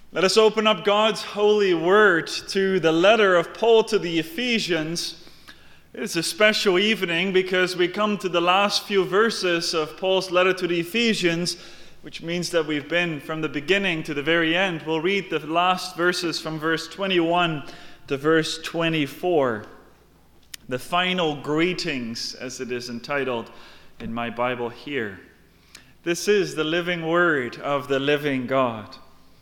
Let us open up God's holy word to the letter of Paul to the Ephesians. It's a special evening because we come to the last few verses of Paul's letter to the Ephesians, which means that we've been from the beginning to the very end. We'll read the last verses from verse 21 to verse 24. The final greetings, as it is entitled in my Bible here. This is the living word of the living God.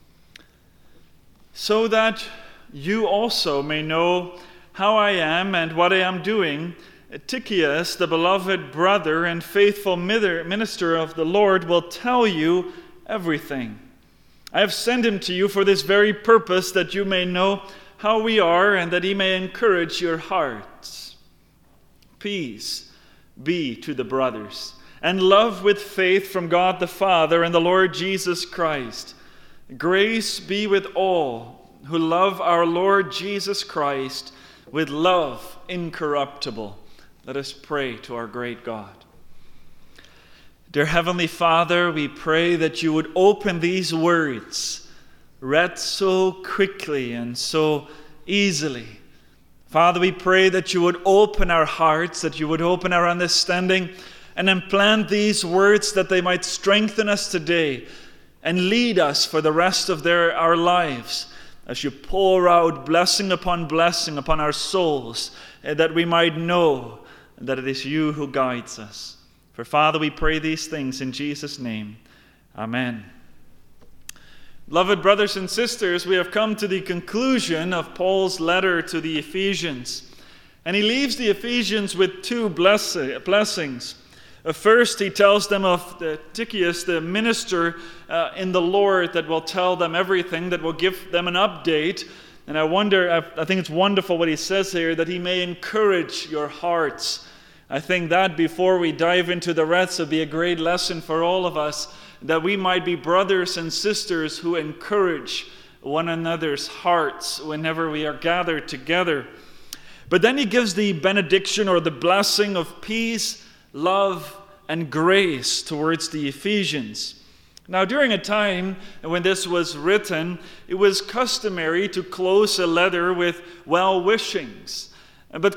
So that you also may know how I am and what I am doing, Tychicus, the beloved brother and faithful minister of the Lord, will tell you everything. I have sent him to you for this very purpose, that you may know how we are and that he may encourage your hearts. Peace be to the brothers, and love with faith from God the Father and the Lord Jesus Christ. Grace be with all who love our Lord Jesus Christ with love incorruptible. Let us pray to our great God. Dear Heavenly Father, we pray that you would open these words, read so quickly and so easily. Father, we pray that you would open our hearts, that you would open our understanding, and implant these words that they might strengthen us today and lead us for the rest of our lives as you pour out blessing upon our souls, that we might know that it is you who guides us. For Father, we pray these things in Jesus' name. Amen. Beloved brothers and sisters, we have come to the conclusion of Paul's letter to the Ephesians. And he leaves the Ephesians with two blessings. First, he tells them of Tychicus, the minister in the Lord, that will tell them everything, that will give them an update. And I think it's wonderful what he says here, that he may encourage your hearts. I think that before we dive into the rest, would be a great lesson for all of us, that we might be brothers and sisters who encourage one another's hearts whenever we are gathered together. But then he gives the benediction or the blessing of peace, love, and grace towards the Ephesians. Now, during a time when this was written, it was customary to close a letter with well-wishings. But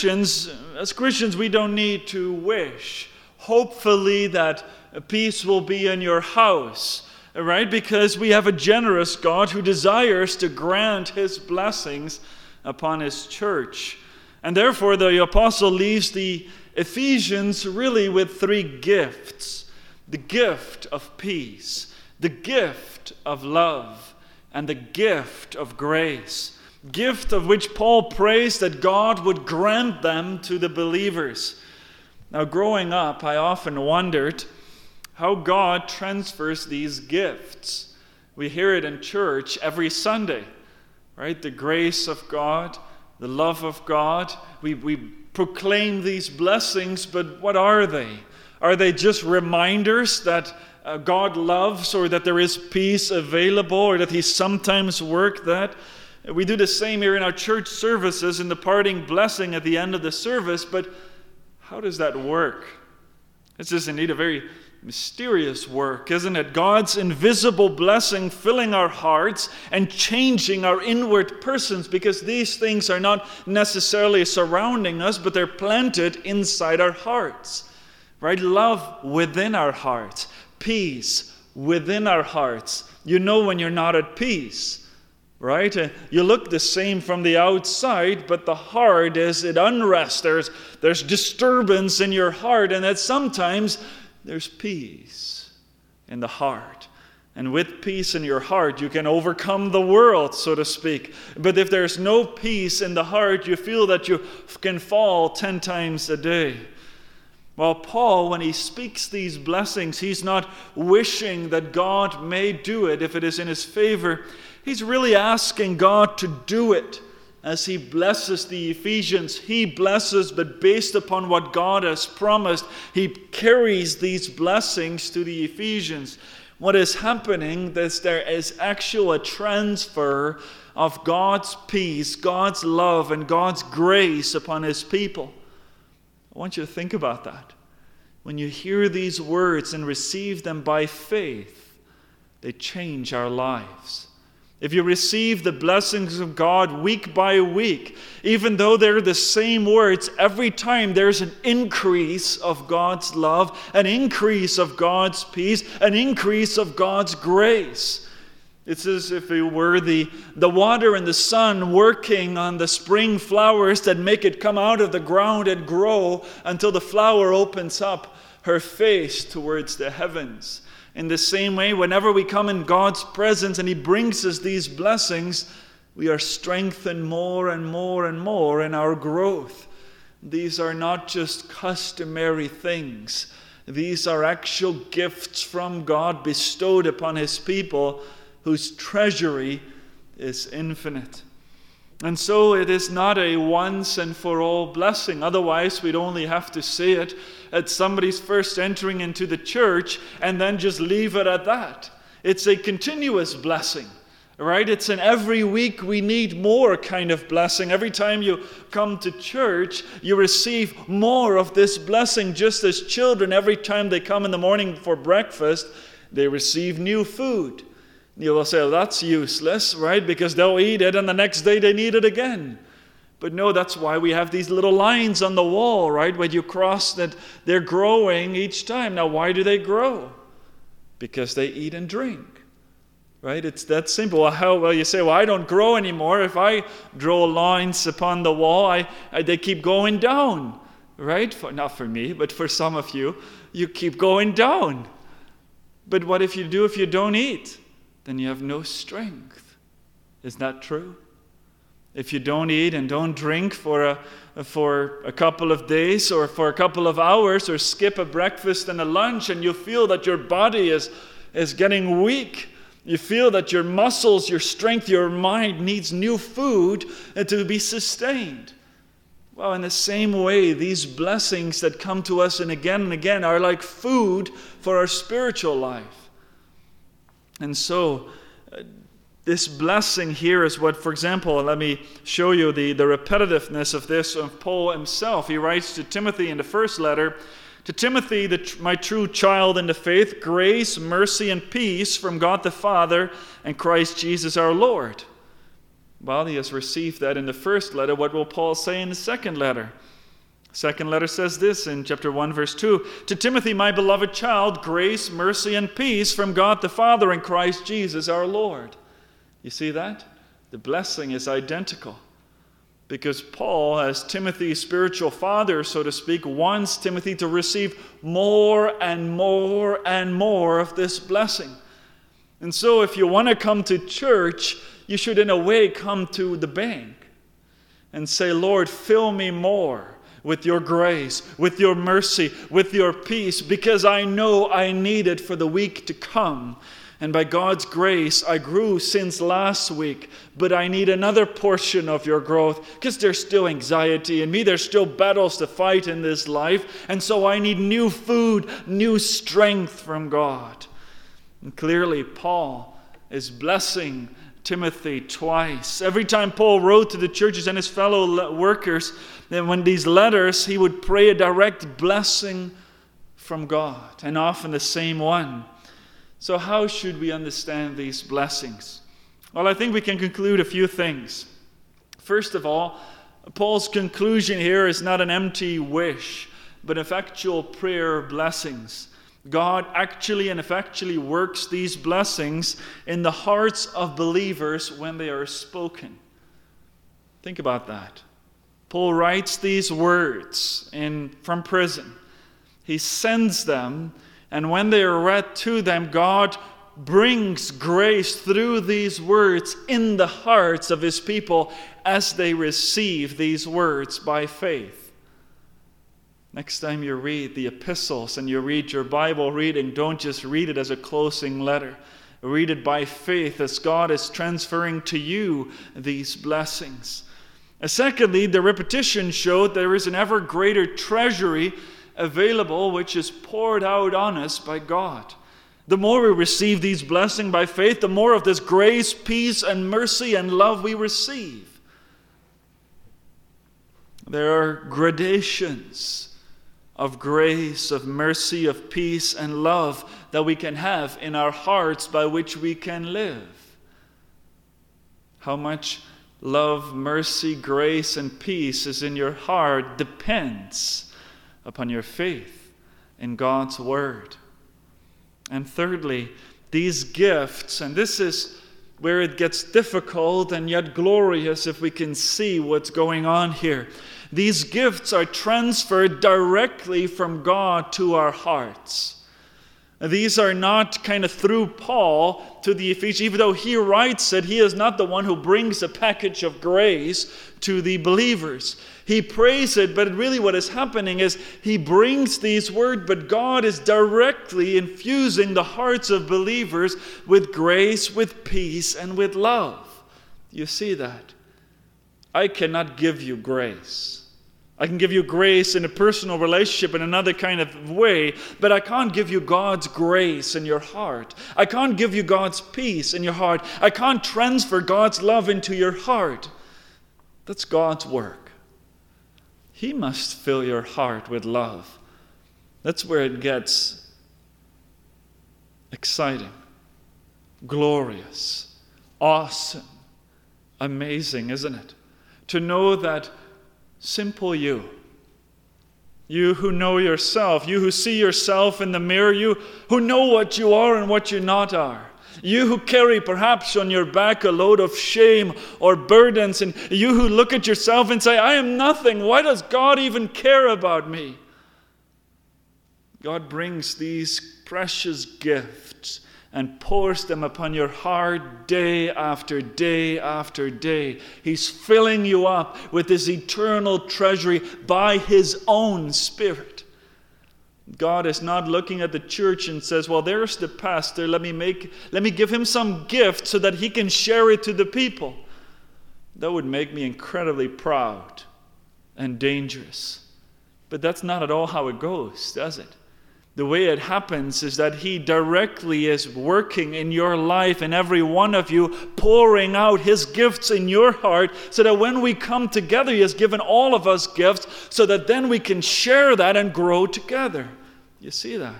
as Christians, we don't need to wish. Hopefully that peace will be in your house, right? Because we have a generous God who desires to grant his blessings upon his church. And therefore, the apostle leaves the Ephesians really with three gifts: the gift of peace, the gift of love, and the gift of grace. Gift of which Paul prays that God would grant them to the believers. Now, growing up, I often wondered how God transfers these gifts. We hear it in church every Sunday, right? The grace of God, the love of God. We proclaim these blessings, but what are they? Are they just reminders that God loves, or that there is peace available, or that he sometimes worked that? We do the same here in our church services in the parting blessing at the end of the service, but how does that work? This is indeed a very mysterious work, isn't it? God's invisible blessing filling our hearts and changing our inward persons, because these things are not necessarily surrounding us, but they're planted inside our hearts, right? Love within our hearts, peace within our hearts. You know when you're not at peace, right? You look the same from the outside, but the heart is at unrest. There's disturbance in your heart, and that sometimes there's peace in the heart. And with peace in your heart, you can overcome the world, so to speak. But if there's no peace in the heart, you feel that you can fall 10 times a day. Well, Paul, when he speaks these blessings, he's not wishing that God may do it if it is in his favor. He's really asking God to do it. As he blesses the Ephesians, he blesses, but based upon what God has promised, he carries these blessings to the Ephesians. What is happening is there is actually a transfer of God's peace, God's love, and God's grace upon his people. I want you to think about that. When you hear these words and receive them by faith, they change our lives. if you receive the blessings of God week by week, even though they're the same words, every time there's an increase of God's love, an increase of God's peace, an increase of God's grace. It's as if it were the water and the sun working on the spring flowers that make it come out of the ground and grow until the flower opens up her face towards the heavens. In the same way, whenever we come in God's presence and He brings us these blessings, we are strengthened more and more and more in our growth. These are not just customary things. These are actual gifts from God bestowed upon His people, whose treasury is infinite. And so it is not a once and for all blessing. Otherwise, we'd only have to say it at somebody's first entering into the church and then just leave it at that. It's a continuous blessing, right? It's an every week we need more kind of blessing. Every time you come to church, you receive more of this blessing. Just as children, every time they come in the morning for breakfast, they receive new food. You will say, well, that's useless, right? Because they'll eat it and the next day they need it again. But no, that's why we have these little lines on the wall, right? When you cross that, they're growing each time. Now, why do they grow? Because they eat and drink, right? It's that simple. Well, you say, well, I don't grow anymore. If I draw lines upon the wall, they keep going down, right? Not for me, but for some of you, you keep going down. But what if you don't eat? Then you have no strength. Is that true? If you don't eat and don't drink for a couple of days or for a couple of hours, or skip a breakfast and a lunch, and you feel that your body is getting weak, you feel that your muscles, your strength, your mind needs new food to be sustained. Well, in the same way, these blessings that come to us and again are like food for our spiritual life. And so, this blessing here is what, for example, let me show you the repetitiveness of this of Paul himself. He writes to Timothy in the first letter, to Timothy, my true child in the faith, grace, mercy, and peace from God the Father and Christ Jesus our Lord. Well, he has received that in the first letter. What will Paul say in the second letter? Second letter says this in chapter 1, verse 2. To Timothy, my beloved child, grace, mercy, and peace from God the Father and Christ Jesus our Lord. You see that? The blessing is identical. Because Paul, as Timothy's spiritual father, so to speak, wants Timothy to receive more and more and more of this blessing. And so if you want to come to church, you should in a way come to the bank and say, Lord, fill me more with your grace, with your mercy, with your peace, because I know I need it for the week to come. And by God's grace, I grew since last week, but I need another portion of your growth, because there's still anxiety in me, there's still battles to fight in this life, and so I need new food, new strength from God. And clearly, Paul is blessing Timothy twice. Every time Paul wrote to the churches and his fellow workers, then when these letters, he would pray a direct blessing from God, and often the same one. So how should we understand these blessings? Well, I think we can conclude a few things. First of all, Paul's conclusion here is not an empty wish, but effectual prayer blessings. God actually and effectually works these blessings in the hearts of believers when they are spoken. Think about that. Paul writes these words from prison. He sends them, and when they are read to them, God brings grace through these words in the hearts of his people as they receive these words by faith. Next time you read the epistles and you read your Bible reading, don't just read it as a closing letter. Read it by faith as God is transferring to you these blessings. Secondly, the repetition showed there is an ever greater treasury available which is poured out on us by God. The more we receive these blessings by faith, the more of this grace, peace, and mercy and love we receive. There are gradations of grace, of mercy, of peace, and love that we can have in our hearts by which we can live. how much love, mercy, grace, and peace is in your heart depends upon your faith in God's Word. And thirdly, these gifts, and this is where it gets difficult and yet glorious if we can see what's going on here. These gifts are transferred directly from God to our hearts. These are not kind of through Paul to the Ephesians. Even though he writes it, he is not the one who brings a package of grace to the believers. He prays it, but really what is happening is he brings these words, but God is directly infusing the hearts of believers with grace, with peace, and with love. You see that? I cannot give you grace. I can give you grace in a personal relationship in another kind of way, but I can't give you God's grace in your heart. I can't give you God's peace in your heart. I can't transfer God's love into your heart. That's God's work. He must fill your heart with love. That's where it gets exciting, glorious, awesome, amazing, isn't it? To know that simple you who know yourself, you who see yourself in the mirror, you who know what you are and what you not are, you who carry perhaps on your back a load of shame or burdens, and you who look at yourself and say, I am nothing, why does God even care about me? God brings these precious gifts and pours them upon your heart day after day after day. He's filling you up with this eternal treasury by His own Spirit. God is not looking at the church and says, well, there's the pastor, let me give him some gift so that he can share it to the people. That would make me incredibly proud and dangerous. But that's not at all how it goes, does it? The way it happens is that He directly is working in your life and every one of you, pouring out His gifts in your heart so that when we come together, He has given all of us gifts so that then we can share that and grow together. You see that?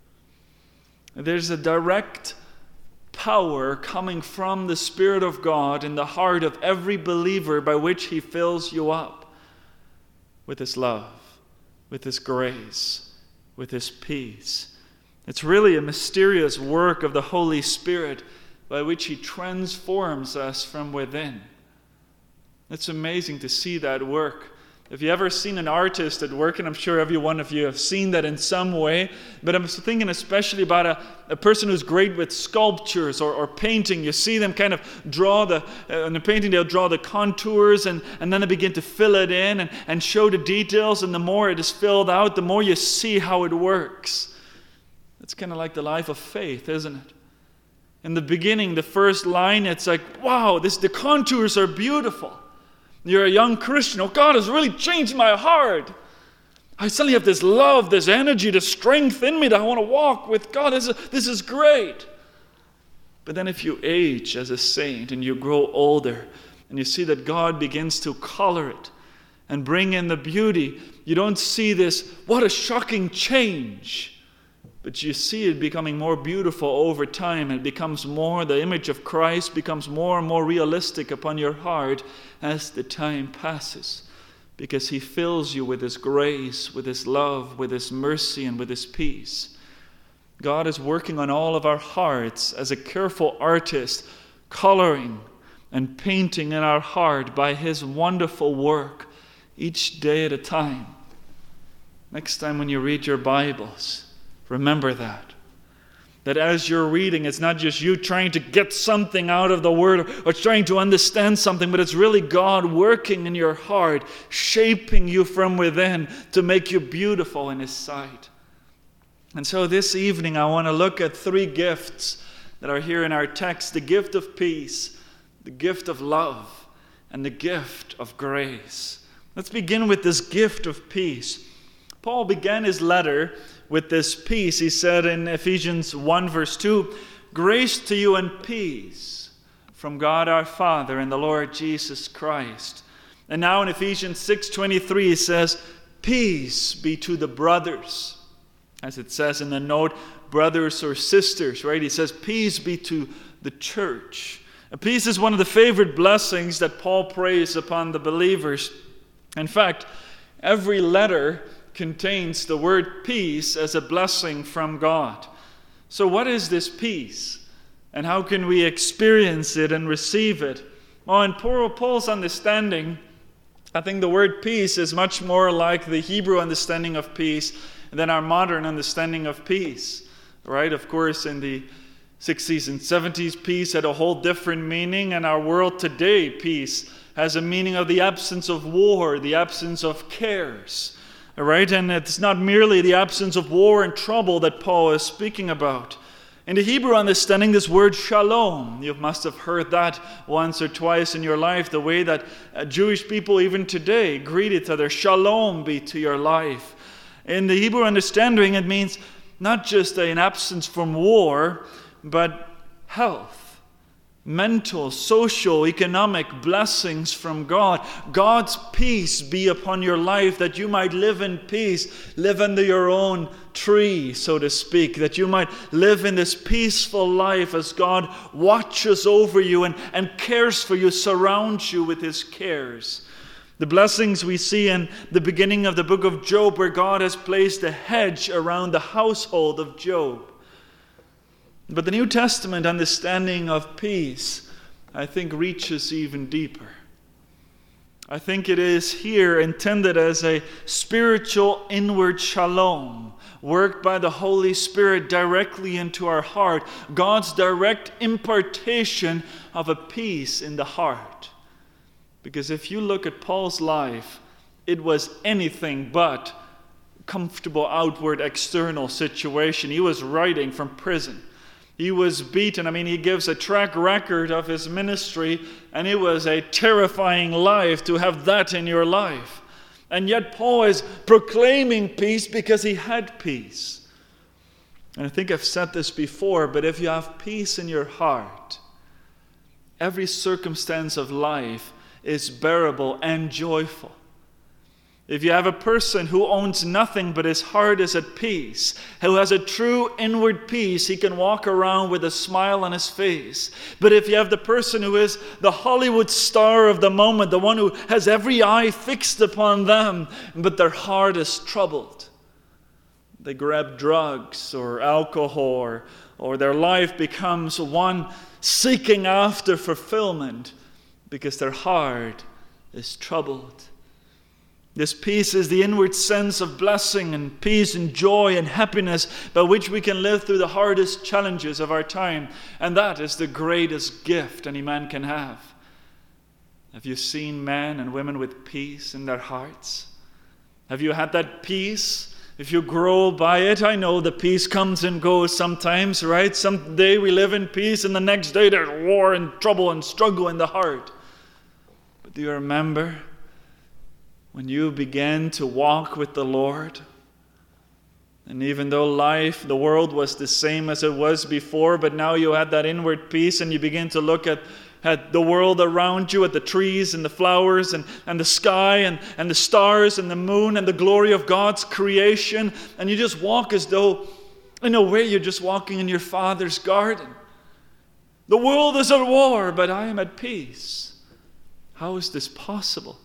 There's a direct power coming from the Spirit of God in the heart of every believer by which He fills you up with His love, with His grace, with His peace. It's really a mysterious work of the Holy Spirit by which He transforms us from within. It's amazing to see that work. If you ever seen an artist at work, and I'm sure every one of you have seen that in some way, but I'm thinking especially about a person who's great with sculptures or painting. You see them kind of draw in the painting they'll draw the contours and then they begin to fill it in and show the details, and the more it is filled out, the more you see how it works. It's kind of like the life of faith, isn't it? In the beginning, the first line, it's like, wow, the contours are beautiful. You're a young Christian. Oh, God has really changed my heart. I suddenly have this love, this energy, this strength in me that I want to walk with God. This is great. But then if you age as a saint and you grow older and you see that God begins to color it and bring in the beauty, you don't see this, what a shocking change. But you see it becoming more beautiful over time. It becomes more, the image of Christ becomes more and more realistic upon your heart as the time passes. Because He fills you with His grace, with His love, with His mercy, and with His peace. God is working on all of our hearts as a careful artist, coloring and painting in our heart by His wonderful work each day at a time. Next time when you read your Bibles, remember that as you're reading, it's not just you trying to get something out of the Word or trying to understand something, but it's really God working in your heart, shaping you from within to make you beautiful in His sight. And so this evening, I want to look at 3 gifts that are here in our text: the gift of peace, the gift of love, and the gift of grace. Let's begin with this gift of peace. Paul began his letter with this peace. He said in Ephesians 1 verse 2, grace to you and peace from God our Father and the Lord Jesus Christ. And now in Ephesians 6:23 he says, peace be to the brothers. As it says in the note, brothers or sisters, right? He says, peace be to the church. Peace is one of the favorite blessings that Paul prays upon the believers. In fact, every letter contains the word peace as a blessing from God. So what is this peace? And how can we experience it and receive it? Well, in Paul's understanding, I think the word peace is much more like the Hebrew understanding of peace than our modern understanding of peace. Right? Of course, in the 60s and 70s, peace had a whole different meaning. And our world today, peace has a meaning of the absence of war, the absence of cares. All right? And it's not merely the absence of war and trouble that Paul is speaking about. In the Hebrew understanding, this word shalom, you must have heard that once or twice in your life, the way that Jewish people even today greet each other, shalom be to your life. In the Hebrew understanding, it means not just an absence from war, but health, mental, social, economic blessings from God. God's peace be upon your life, that you might live in peace, live under your own tree, so to speak, that you might live in this peaceful life as God watches over you and cares for you, surrounds you with his cares. The blessings we see in the beginning of the book of Job, where God has placed a hedge around the household of Job. But the New Testament understanding of peace, I think, reaches even deeper. I think it is here intended as a spiritual inward shalom, worked by the Holy Spirit directly into our heart, God's direct impartation of a peace in the heart. Because if you look at Paul's life, it was anything but comfortable outward external situation. He was writing from prison. He was beaten. He gives a track record of his ministry, and it was a terrifying life to have that in your life. And yet Paul is proclaiming peace because he had peace. And I think I've said this before, but if you have peace in your heart, every circumstance of life is bearable and joyful. If you have a person who owns nothing but his heart is at peace, who has a true inward peace, he can walk around with a smile on his face. But if you have the person who is the Hollywood star of the moment, the one who has every eye fixed upon them, but their heart is troubled, they grab drugs or alcohol, or their life becomes one seeking after fulfillment because their heart is troubled. This peace is the inward sense of blessing and peace and joy and happiness by which we can live through the hardest challenges of our time. And that is the greatest gift any man can have. Have you seen men and women with peace in their hearts? Have you had that peace? If you grow by it, I know the peace comes and goes sometimes, right? Some day we live in peace and the next day there's war and trouble and struggle in the heart. But do you remember when you began to walk with the Lord? And even though the world was the same as it was before, but now you had that inward peace and you begin to look at the world around you, at the trees and the flowers and the sky and the stars and the moon and the glory of God's creation, and you just walk as though, in a way, you're just walking in your Father's garden. The world is at war, but I am at peace. How is this possible?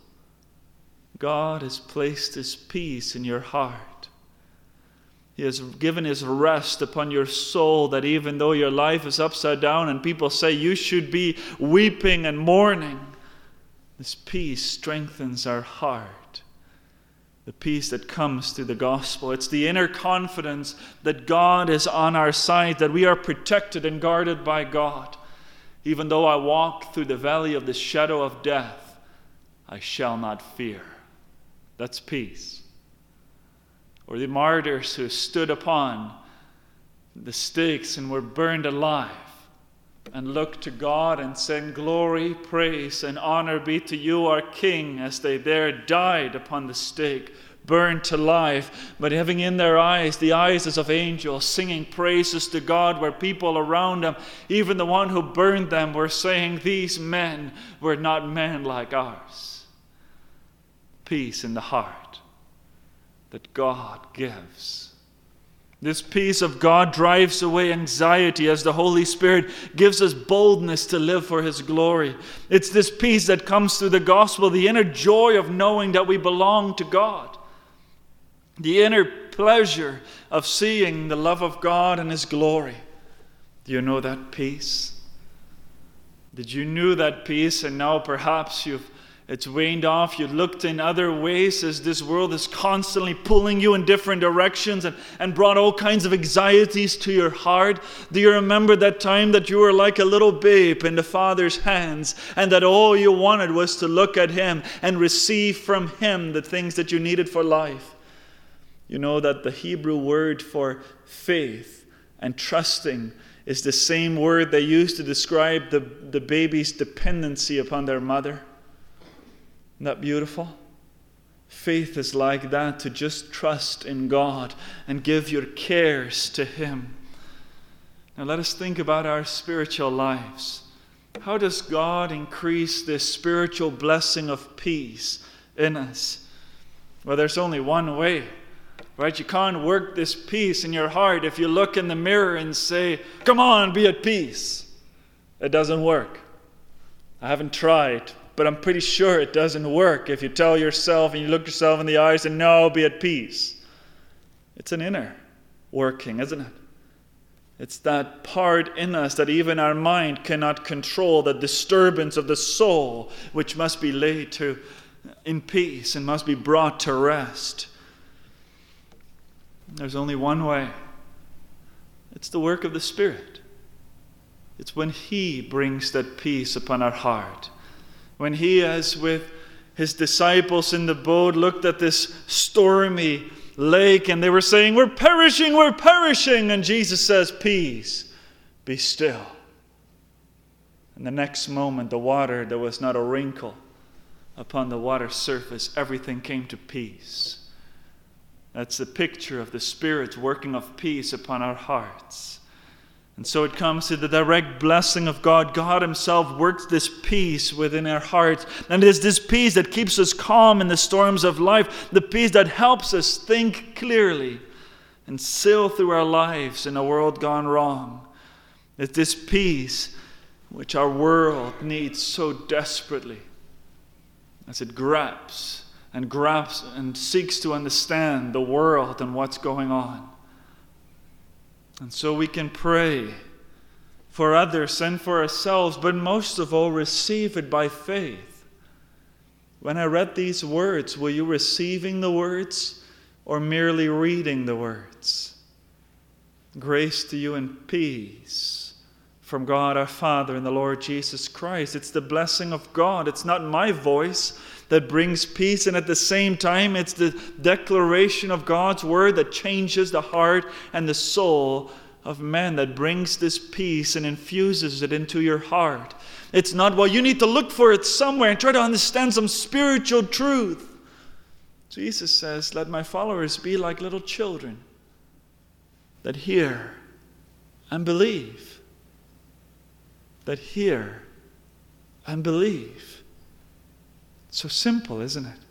God has placed his peace in your heart. He has given his rest upon your soul, that even though your life is upside down and people say you should be weeping and mourning, this peace strengthens our heart. The peace that comes through the gospel. It's the inner confidence that God is on our side, that we are protected and guarded by God. Even though I walk through the valley of the shadow of death, I shall not fear. That's peace. Or the martyrs who stood upon the stakes and were burned alive and looked to God and said, "Glory, praise, and honor be to you, our King," as they there died upon the stake, burned to life, but having in their eyes the eyes as of angels, singing praises to God, where people around them, even the one who burned them, were saying, "These men were not men like ours." Peace in the heart that God gives. This peace of God drives away anxiety as the Holy Spirit gives us boldness to live for His glory. It's this peace that comes through the gospel, the inner joy of knowing that we belong to God, the inner pleasure of seeing the love of God and His glory. Do you know that peace? Did you know that peace and now perhaps it's waned off? You looked in other ways as this world is constantly pulling you in different directions and brought all kinds of anxieties to your heart. Do you remember that time that you were like a little babe in the Father's hands and that all you wanted was to look at Him and receive from Him the things that you needed for life? You know that the Hebrew word for faith and trusting is the same word they used to describe the baby's dependency upon their mother. Isn't that beautiful? Faith is like that, to just trust in God and give your cares to Him. Now let us think about our spiritual lives. How does God increase this spiritual blessing of peace in us? Well, there's only one way, right? You can't work this peace in your heart if you look in the mirror and say, "Come on, be at peace." It doesn't work. I haven't tried, but I'm pretty sure it doesn't work if you tell yourself and you look yourself in the eyes and "No, be at peace." It's an inner working, isn't it? It's that part in us that even our mind cannot control, the disturbance of the soul, which must be laid to in peace and must be brought to rest. There's only one way. It's the work of the Spirit. It's when He brings that peace upon our heart. When He, as with His disciples in the boat, looked at this stormy lake and they were saying, "We're perishing, we're perishing." And Jesus says, "Peace, be still." And the next moment, the water, there was not a wrinkle upon the water surface. Everything came to peace. That's the picture of the Spirit's working of peace upon our hearts. And so it comes to the direct blessing of God. God Himself works this peace within our hearts. And it is this peace that keeps us calm in the storms of life. The peace that helps us think clearly and sail through our lives in a world gone wrong. It's this peace which our world needs so desperately as it grabs and seeks to understand the world and what's going on. And so we can pray for others and for ourselves, but most of all, receive it by faith. When I read these words, were you receiving the words or merely reading the words? Grace to you and peace from God our Father and the Lord Jesus Christ. It's the blessing of God. It's not my voice that brings peace, and at the same time, it's the declaration of God's word that changes the heart and the soul of men, that brings this peace and infuses it into your heart. It's not, well, you need to look for it somewhere and try to understand some spiritual truth. Jesus says, "Let my followers be like little children that hear and believe." That hear and believe. So simple, isn't it?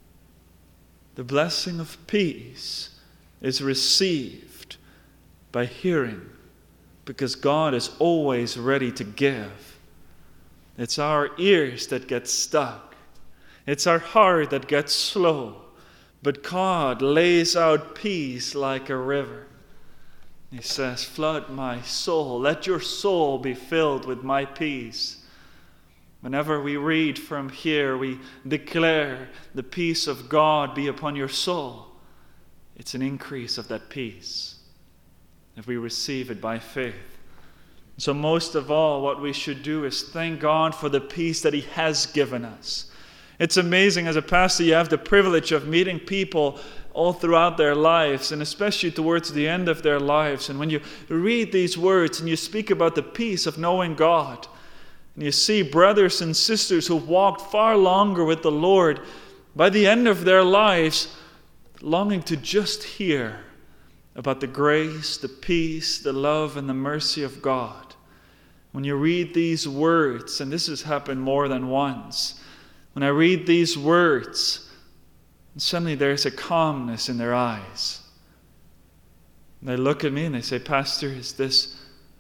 The blessing of peace is received by hearing, because God is always ready to give. It's our ears that get stuck. It's our heart that gets slow. But God lays out peace like a river. He says, "Flood my soul. Let your soul be filled with my peace." Whenever we read from here, we declare the peace of God be upon your soul. It's an increase of that peace if we receive it by faith. So most of all, what we should do is thank God for the peace that He has given us. It's amazing, as a pastor, you have the privilege of meeting people all throughout their lives, and especially towards the end of their lives. And when you read these words and you speak about the peace of knowing God, and you see brothers and sisters who walked far longer with the Lord, by the end of their lives, longing to just hear about the grace, the peace, the love, and the mercy of God. When you read these words, and this has happened more than once, when I read these words, suddenly there's a calmness in their eyes. And they look at me and they say, Pastor, is this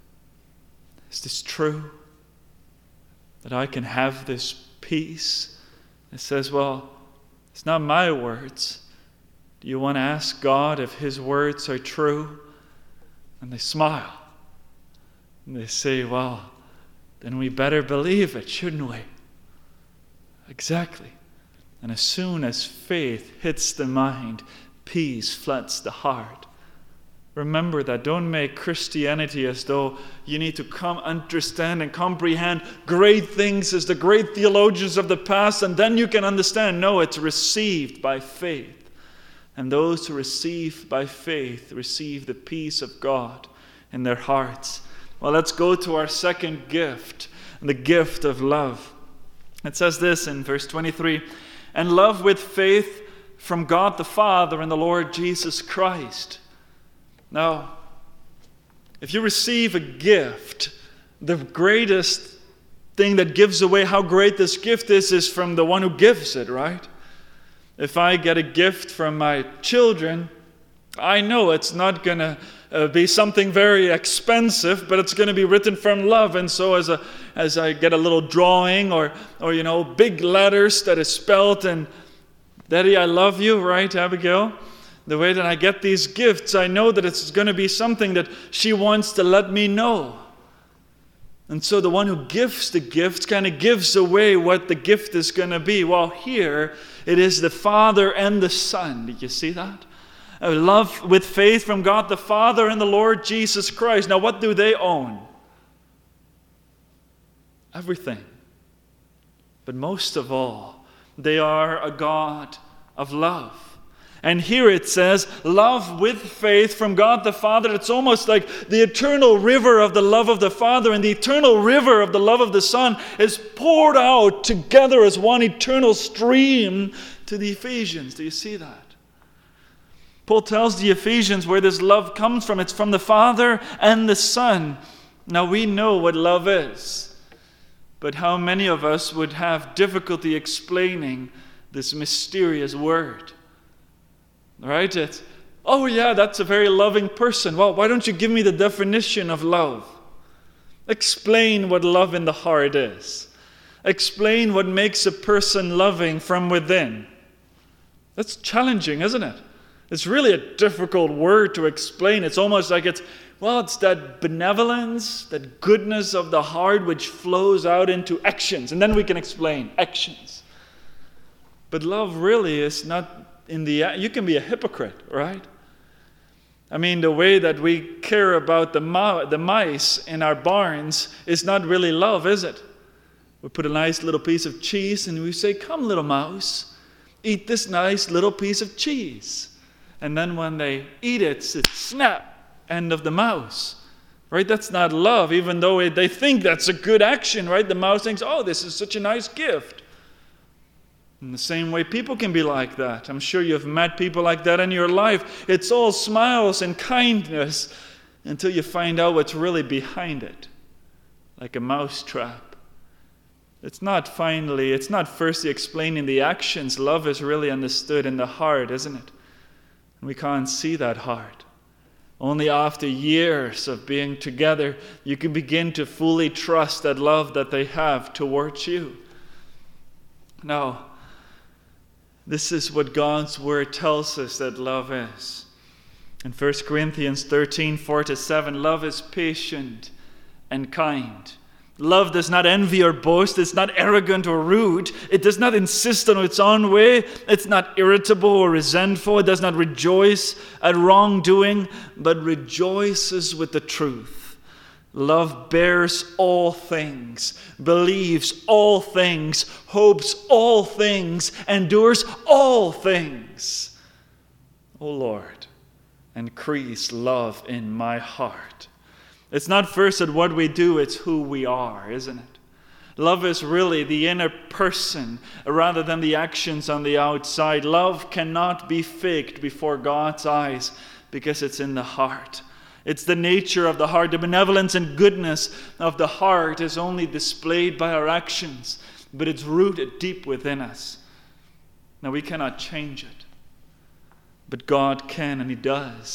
true? That I can have this peace? It says, well, it's not my words. Do you want to ask God if His words are true? And they smile. And they say, well, then we better believe it, shouldn't we? Exactly. And as soon as faith hits the mind, peace floods the heart. Remember that. Don't make Christianity as though you need to understand and comprehend great things as the great theologians of the past, and then you can understand. No, it's received by faith. And those who receive by faith receive the peace of God in their hearts. Well, let's go to our second gift, the gift of love. It says this in verse 23, and love with faith from God the Father and the Lord Jesus Christ. Now, if you receive a gift, the greatest thing that gives away how great this gift is from the one who gives it, right? If I get a gift from my children, I know it's not going to be something very expensive, but it's going to be written from love. And so as I get a little drawing or big letters that is spelled and Daddy, I love you, right, Abigail? The way that I get these gifts, I know that it's going to be something that she wants to let me know. And so the one who gives the gift kind of gives away what the gift is going to be. Well, here it is the Father and the Son. Did you see that? A love with faith from God the Father and the Lord Jesus Christ. Now, what do they own? Everything. But most of all, they are a God of love. And here it says, love with faith from God the Father. It's almost like the eternal river of the love of the Father and the eternal river of the love of the Son is poured out together as one eternal stream to the Ephesians. Do you see that? Paul tells the Ephesians where this love comes from. It's from the Father and the Son. Now we know what love is. But how many of us would have difficulty explaining this mysterious word? Right? It's, oh yeah, that's a very loving person. Well, why don't you give me the definition of love? Explain what love in the heart is. Explain what makes a person loving from within. That's challenging, isn't it? It's really a difficult word to explain. It's almost like it's that benevolence, that goodness of the heart which flows out into actions. And then we can explain actions. But love really is not you can be a hypocrite, right? I mean, the way that we care about the mice in our barns is not really love, is it? We put a nice little piece of cheese and we say, come little mouse, eat this nice little piece of cheese. And then when they eat it, it's snap, end of the mouse. Right? That's not love, even though they think that's a good action, right? The mouse thinks, oh, this is such a nice gift. In the same way, people can be like that. I'm sure you've met people like that in your life. It's all smiles and kindness until you find out what's really behind it. Like a mousetrap. It's not firstly explaining the actions. Love is really understood in the heart, isn't it? And we can't see that heart. Only after years of being together, you can begin to fully trust that love that they have towards you. Now, this is what God's Word tells us that love is. In 1 Corinthians 13, 4-7, love is patient and kind. Love does not envy or boast. It's not arrogant or rude. It does not insist on its own way. It's not irritable or resentful. It does not rejoice at wrongdoing, but rejoices with the truth. Love bears all things, believes all things, hopes all things, endures all things. O Lord, increase love in my heart. It's not first at what we do, it's who we are, isn't it? Love is really the inner person rather than the actions on the outside. Love cannot be faked before God's eyes because it's in the heart. It's the nature of the heart. The benevolence and goodness of the heart is only displayed by our actions, but it's rooted deep within us. Now, we cannot change it, but God can, and He does.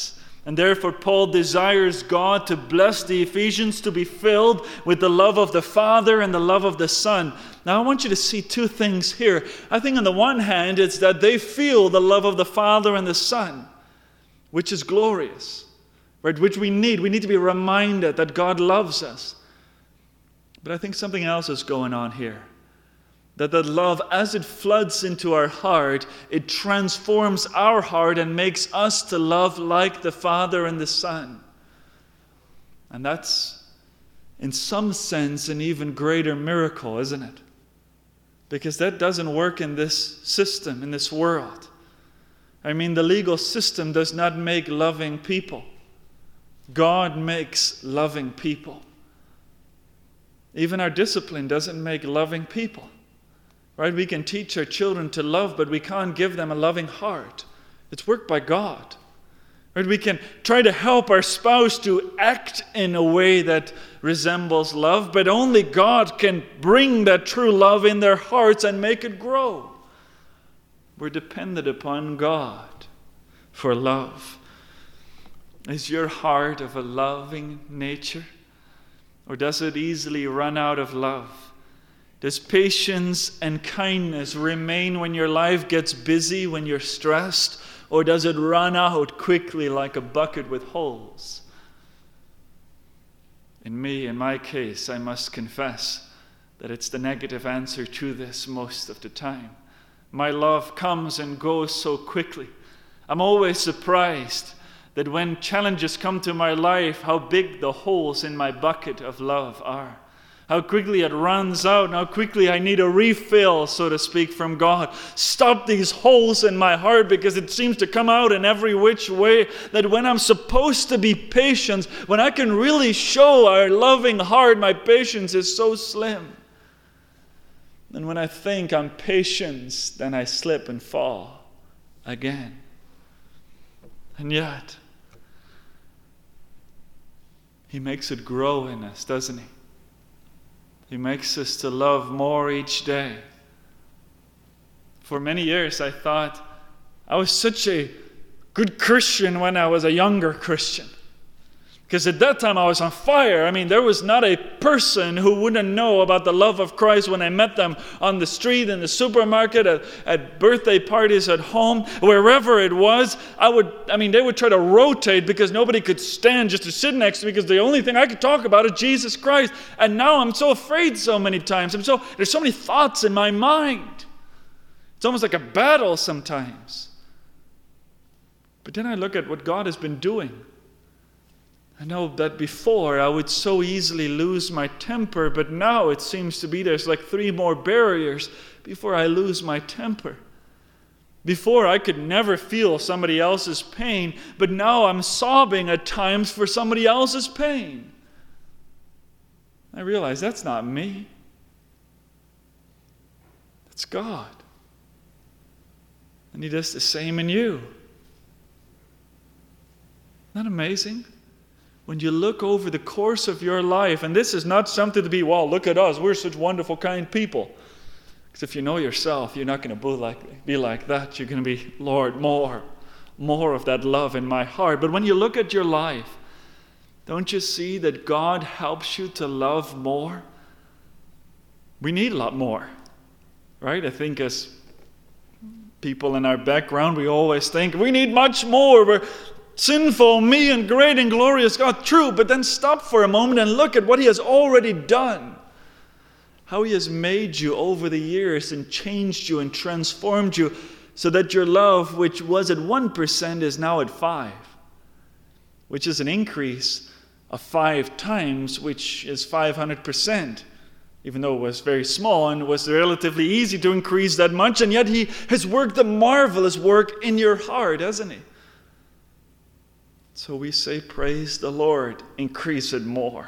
And therefore Paul desires God to bless the Ephesians to be filled with the love of the Father and the love of the Son. Now I want you to see two things here. I think on the one hand it's that they feel the love of the Father and the Son, which is glorious, right? Which we need. We need to be reminded that God loves us. But I think something else is going on here. That the love, as it floods into our heart, it transforms our heart and makes us to love like the Father and the Son. And that's, in some sense, an even greater miracle, isn't it? Because that doesn't work in this system, in this world. I mean, the legal system does not make loving people. God makes loving people. Even our discipline doesn't make loving people. Right? We can teach our children to love, but we can't give them a loving heart. It's worked by God. Right? We can try to help our spouse to act in a way that resembles love, but only God can bring that true love in their hearts and make it grow. We're dependent upon God for love. Is your heart of a loving nature? Or does it easily run out of love? Does patience and kindness remain when your life gets busy, when you're stressed? Or does it run out quickly like a bucket with holes? In my case, I must confess that it's the negative answer to this most of the time. My love comes and goes so quickly. I'm always surprised that when challenges come to my life, how big the holes in my bucket of love are. How quickly it runs out, and how quickly I need a refill, so to speak, from God. Stop these holes in my heart, because it seems to come out in every which way, that when I'm supposed to be patient, when I can really show our loving heart, my patience is so slim. And when I think I'm patient, then I slip and fall again. And yet, He makes it grow in us, doesn't He? He makes us to love more each day. For many years I thought I was such a good Christian when I was a younger Christian. Because at that time I was on fire. I mean, there was not a person who wouldn't know about the love of Christ when I met them on the street, in the supermarket, at birthday parties, at home, wherever it was. They would try to rotate because nobody could stand just to sit next to me, because the only thing I could talk about is Jesus Christ. And now I'm so afraid so many times. There's so many thoughts in my mind. It's almost like a battle sometimes. But then I look at what God has been doing. I know that before I would so easily lose my temper, but now it seems to be there's like 3 more barriers before I lose my temper. Before I could never feel somebody else's pain, but now I'm sobbing at times for somebody else's pain. I realize that's not me. That's God. And He does the same in you. Isn't that amazing? When you look over the course of your life, and this is not something to be, well, look at us, we're such wonderful, kind people. Because if you know yourself, you're not going to be like that. You're going to be, Lord, more of that love in my heart. But when you look at your life, don't you see that God helps you to love more? We need a lot more, right? I think as people in our background, we always think we need much more. We're sinful, me, and great and glorious God. True, but then stop for a moment and look at what He has already done. How He has made you over the years and changed you and transformed you so that your love, which was at 1%, is now at 5%, which is an increase of 5 times, which is 500%. Even though it was very small and it was relatively easy to increase that much, and yet He has worked a marvelous work in your heart, hasn't He? So we say, praise the Lord, increase it more.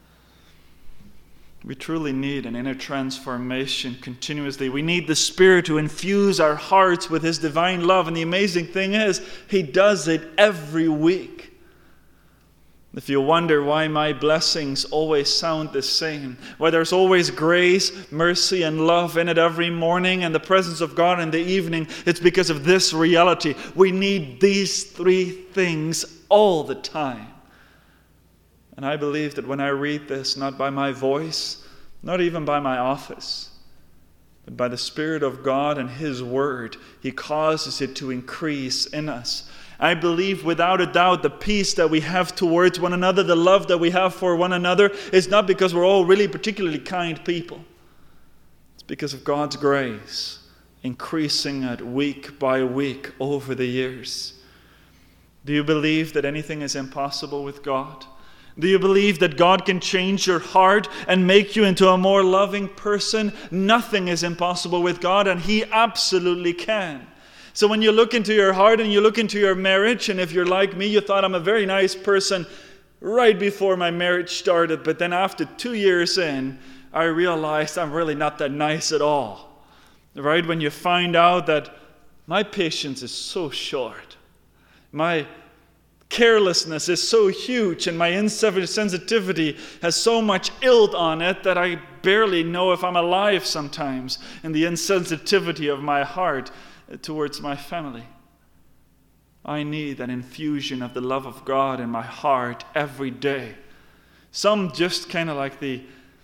We truly need an inner transformation continuously. We need the Spirit to infuse our hearts with His divine love. And the amazing thing is, He does it every week. If you wonder why my blessings always sound the same, why there's always grace, mercy, and love in it every morning, and the presence of God in the evening, it's because of this reality. We need these three things all the time. And I believe that when I read this, not by my voice, not even by my office, but by the Spirit of God and His Word, He causes it to increase in us. I believe without a doubt the peace that we have towards one another, the love that we have for one another, is not because we're all really particularly kind people. It's because of God's grace increasing it week by week over the years. Do you believe that anything is impossible with God? Do you believe that God can change your heart and make you into a more loving person? Nothing is impossible with God, and He absolutely can. So when you look into your heart and you look into your marriage, and if you're like me, you thought I'm a very nice person right before my marriage started, but then after 2 years in, I realized I'm really not that nice at all. Right? When you find out that my patience is so short, my carelessness is so huge, and my insensitivity has so much ilt on it that I barely know if I'm alive sometimes, in the insensitivity of my heart towards my family. I need an infusion of the love of God in my heart every day. Some just kind of like the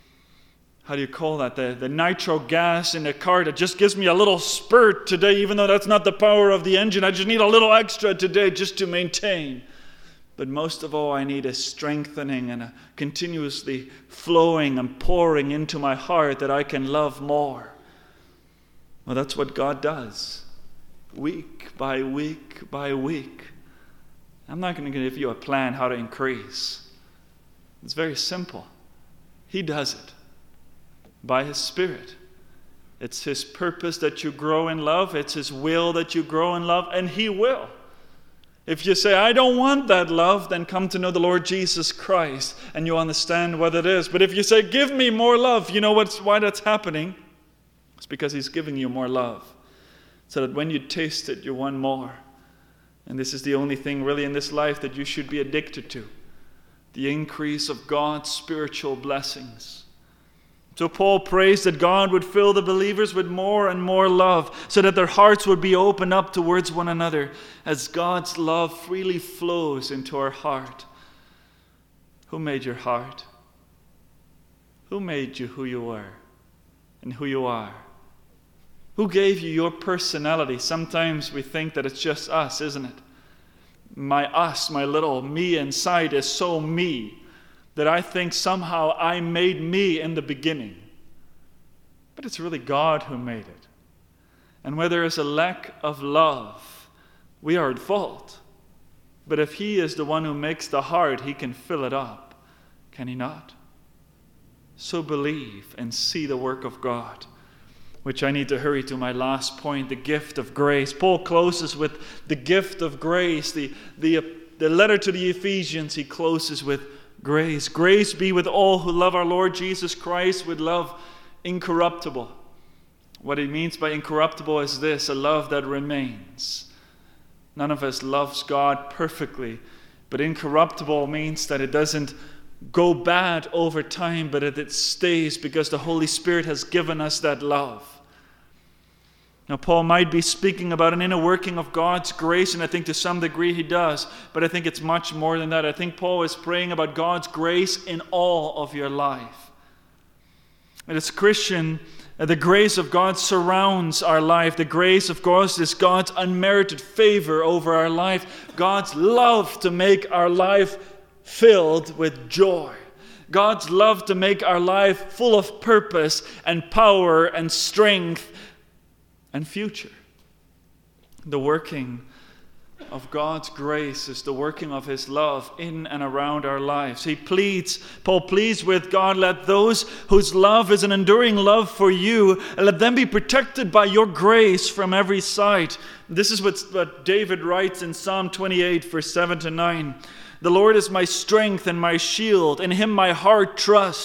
nitro gas in the car that just gives me a little spurt today, even though that's not the power of the engine. I just need a little extra today just to maintain. But most of all, I need a strengthening and a continuously flowing and pouring into my heart that I can love more. Well, that's what God does. Week by week by week. I'm not going to give you a plan how to increase. It's very simple. He does it by His Spirit. It's His purpose that you grow in love. It's His will that you grow in love, and He will. If you say, I don't want that love, then come to know the Lord Jesus Christ, and you understand what it is. But if you say, give me more love, you know why that's happening? It's because He's giving you more love. So that when you taste it, you want more. And this is the only thing really in this life that you should be addicted to. The increase of God's spiritual blessings. So Paul prays that God would fill the believers with more and more love, so that their hearts would be opened up towards one another as God's love freely flows into our heart. Who made your heart? Who made you who you were and who you are? Who gave you your personality? Sometimes we think that it's just us, isn't it? My little me inside is so me that I think somehow I made me in the beginning. But it's really God who made it. And where there is a lack of love, we are at fault. But if He is the one who makes the heart, He can fill it up. Can He not? So believe and see the work of God. Which I need to hurry to my last point, the gift of grace. Paul closes with the gift of grace. The letter to the Ephesians, he closes with grace. Grace be with all who love our Lord Jesus Christ with love incorruptible. What he means by incorruptible is this, a love that remains. None of us loves God perfectly, but incorruptible means that it doesn't go bad over time, but that it stays because the Holy Spirit has given us that love. Now, Paul might be speaking about an inner working of God's grace, and I think to some degree he does, but I think it's much more than that. I think Paul is praying about God's grace in all of your life. And as a Christian, the grace of God surrounds our life. The grace, of course, is God's unmerited favor over our life, God's love to make our life filled with joy. God's love to make our life full of purpose and power and strength and future. The working of God's grace is the working of His love in and around our lives. Paul pleads with God, let those whose love is an enduring love for you, let them be protected by your grace from every side. This is what David writes in Psalm 28, verse 7-9. The Lord is my strength and my shield. In Him my heart trusts.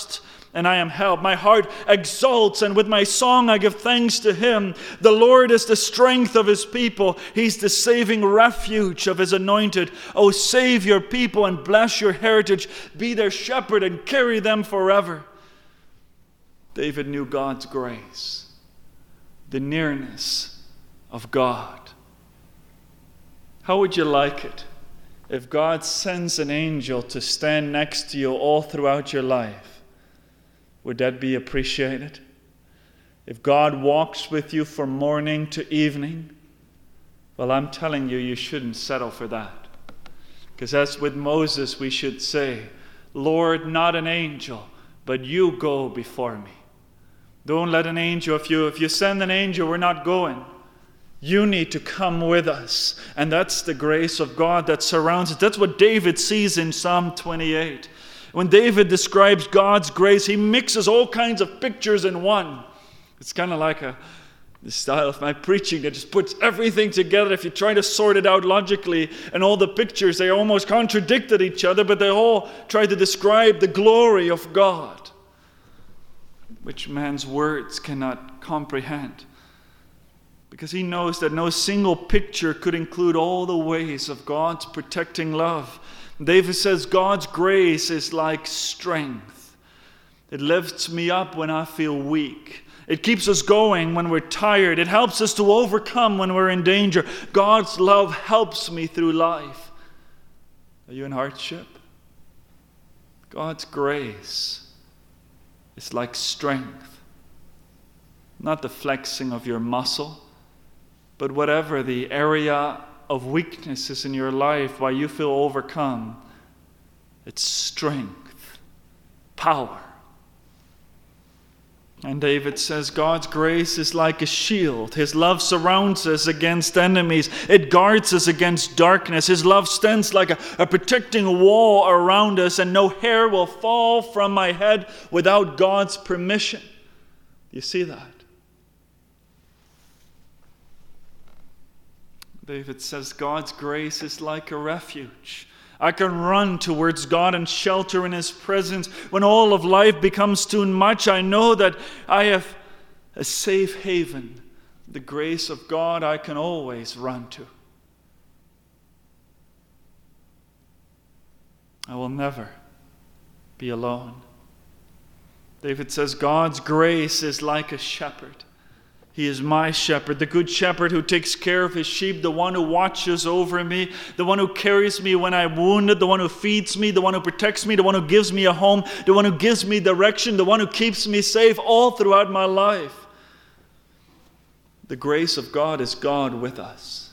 and I am helped. My heart exults, and with my song I give thanks to him. The Lord is the strength of his people. He's the saving refuge of his anointed. Oh, save your people and bless your heritage. Be their shepherd and carry them forever. David knew God's grace, the nearness of God. How would you like it if God sends an angel to stand next to you all throughout your life? Would that be appreciated? If God walks with you from morning to evening, well, I'm telling you, you shouldn't settle for that. Because as with Moses, we should say, Lord, not an angel, but you go before me. Don't let an angel, if you send an angel, we're not going. You need to come with us. And that's the grace of God that surrounds us. That's what David sees in Psalm 28. When David describes God's grace, he mixes all kinds of pictures in one. It's kind of like the style of my preaching that just puts everything together. If you try to sort it out logically, and all the pictures, they almost contradicted each other, but they all try to describe the glory of God, which man's words cannot comprehend. Because he knows that no single picture could include all the ways of God's protecting love. David says God's grace is like strength. It lifts me up when I feel weak. It keeps us going when we're tired. It helps us to overcome when we're in danger. God's love helps me through life. Are you in hardship? God's grace is like strength. Not the flexing of your muscle, but whatever the area of weaknesses in your life why you feel overcome, it's strength, power. And David says God's grace is like a shield. His love surrounds us against enemies. It guards us against darkness. His love stands like a protecting wall around us, and no hair will fall from my head without God's permission. You see that? David says God's grace is like a refuge. I can run towards God and shelter in his presence. When all of life becomes too much, I know that I have a safe haven. The grace of God I can always run to. I will never be alone. David says God's grace is like a shepherd. He is my shepherd, the good shepherd who takes care of his sheep, the one who watches over me, the one who carries me when I'm wounded, the one who feeds me, the one who protects me, the one who gives me a home, the one who gives me direction, the one who keeps me safe all throughout my life. The grace of God is God with us.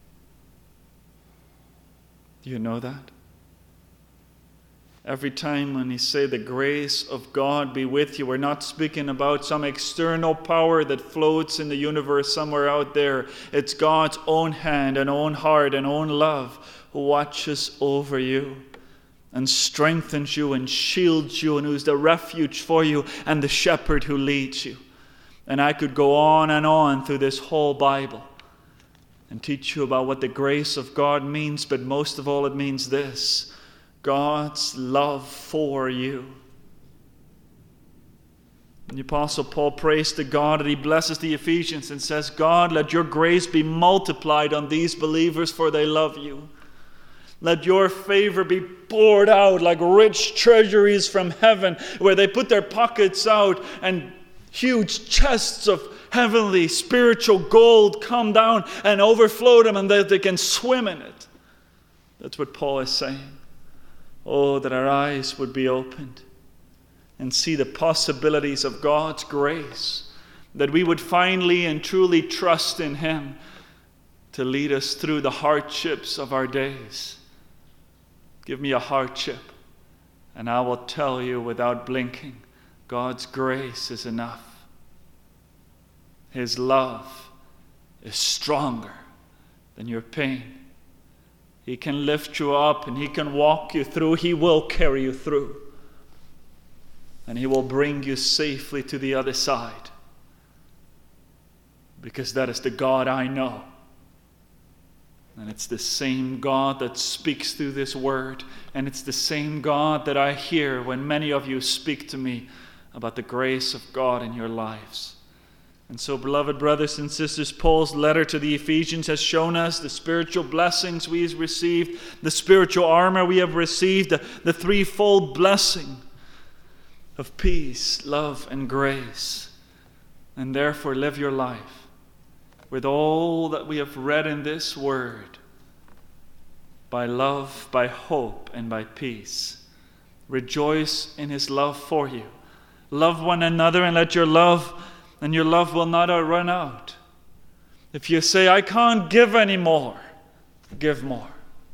Do you know that? Every time when he say the grace of God be with you, we're not speaking about some external power that floats in the universe somewhere out there. It's God's own hand and own heart and own love who watches over you and strengthens you and shields you and who's the refuge for you and the shepherd who leads you. And I could go on through this whole Bible and teach you about what the grace of God means, but most of all it means this: God's love for you. And the Apostle Paul prays to God and he blesses the Ephesians and says, God, let your grace be multiplied on these believers, for they love you. Let your favor be poured out like rich treasuries from heaven, where they put their pockets out and huge chests of heavenly spiritual gold come down and overflow them, and that they can swim in it. That's what Paul is saying. Oh, that our eyes would be opened and see the possibilities of God's grace, that we would finally and truly trust in him to lead us through the hardships of our days. Give me a hardship, and I will tell you without blinking, God's grace is enough. His love is stronger than your pain. He can lift you up and he can walk you through. He will carry you through. And he will bring you safely to the other side. Because that is the God I know. And it's the same God that speaks through this word. And it's the same God that I hear when many of you speak to me about the grace of God in your lives. And so, beloved brothers and sisters, Paul's letter to the Ephesians has shown us the spiritual blessings we have received, the spiritual armor we have received, the threefold blessing of peace, love, and grace. And therefore, live your life with all that we have read in this word, by love, by hope, and by peace. Rejoice in his love for you. Love one another, and let your love will not run out. If you say, I can't give anymore, give more,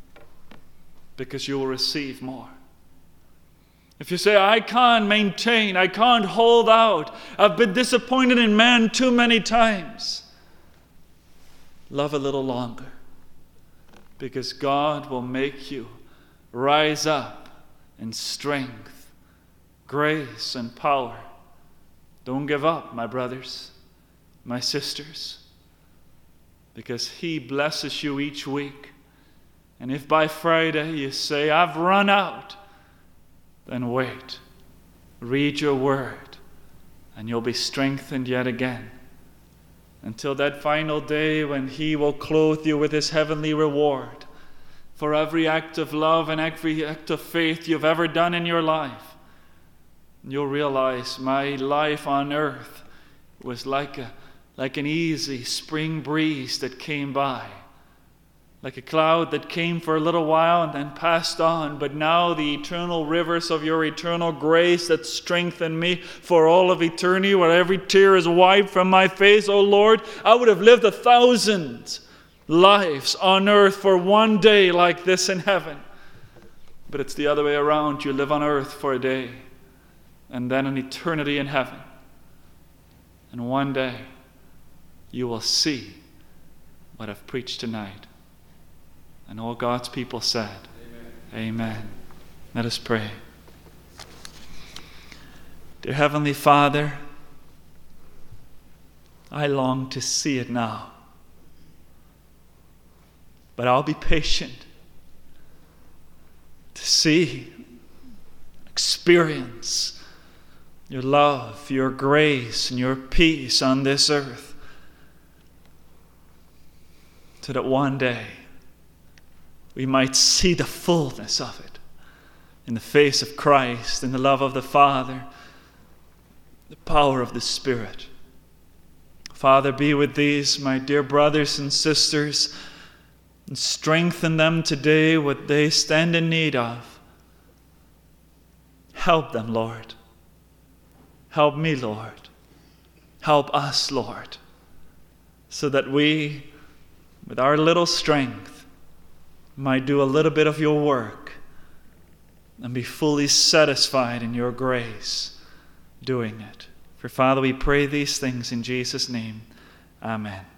because you will receive more. If you say, I can't maintain, I can't hold out, I've been disappointed in man too many times, love a little longer, because God will make you rise up in strength, grace, and power. Don't give up, my brothers, my sisters, because he blesses you each week. And if by Friday you say, I've run out, then wait. Read your word, and you'll be strengthened yet again, until that final day when he will clothe you with his heavenly reward for every act of love and every act of faith you've ever done in your life. You'll realize my life on earth was like an easy spring breeze that came by, like a cloud that came for a little while and then passed on. But now the eternal rivers of your eternal grace that strengthen me for all of eternity, where every tear is wiped from my face, oh Lord, I would have lived 1,000 lives on earth for one day like this in heaven. But it's the other way around. You live on earth for a day, and then an eternity in heaven. And one day, you will see what I've preached tonight. And all God's people said, Amen. Amen. Let us pray. Dear Heavenly Father, I long to see it now. But I'll be patient to see, experience your love, your grace, and your peace on this earth, so that one day we might see the fullness of it in the face of Christ, in the love of the Father, the power of the Spirit. Father, be with these, my dear brothers and sisters, and strengthen them today what they stand in need of. Help them, Lord. Help me, Lord. Help us, Lord, so that we, with our little strength, might do a little bit of your work and be fully satisfied in your grace doing it. For Father, we pray these things in Jesus' name. Amen.